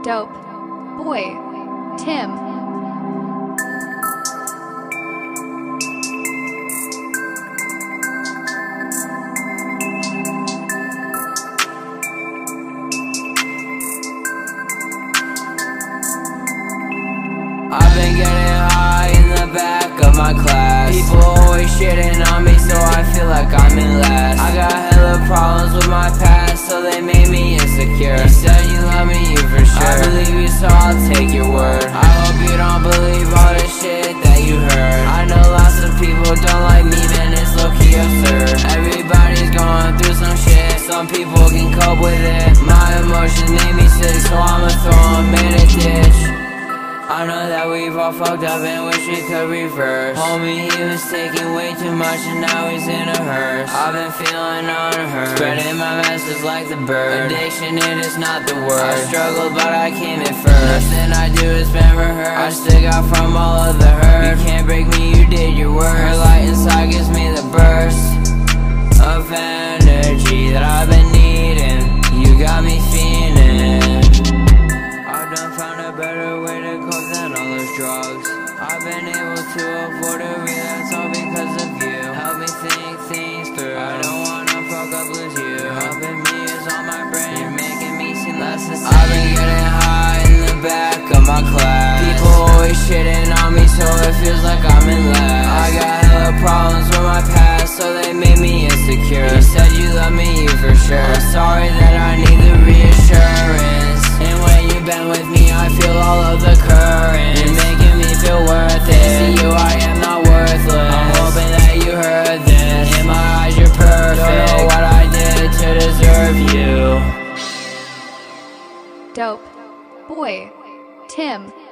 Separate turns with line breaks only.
Dope Boy Tim.
I've been getting high in the back of my class. People always shitting on me, so I feel like I'm in last. I got hella problems with my past, so they made me insecure. You said you love me, you for sure. I believe you, so I'll take your word. I hope you don't believe all the shit that you heard. I know lots of people don't like me, man, it's low-key absurd. Everybody's going through some shit, some people can cope with it. My emotions made me sick, so I'ma throw them in a ditch. I know that we've all fucked up and wish we could reverse. Homie, he was taking way too much and now he's in a hearse. I've been feeling unheard, spreading my message like the bird. Addiction, it is not the word. I struggled but I came in first. Nothing I do has been rehearsed. I still got from all of the hurt. You can't break me, you did your worst. Her light inside gives me the burst of energy that I've been needing. You got me fiending. I've done found a better way to cope than all those drugs. I've been able to avoid a relapse all because of you. Help me think things through. I don't wanna fuck up, lose you. Helping me is on my brain. You're making me seem less the same. I've been getting high in the back of my class. People always shitting on me, so it feels like I'm in last. I got hella problems with my past, so they made me insecure. You said you love me, you for sure. I'm sorry that I need the reassurance. And when you've been with me, I feel all of the currents. You're making me feel worth it. See you, I am not worthless. I'm hoping that you heard this. In my eyes, you're perfect. Don't know what I did to deserve you.
Dope Boy Tim.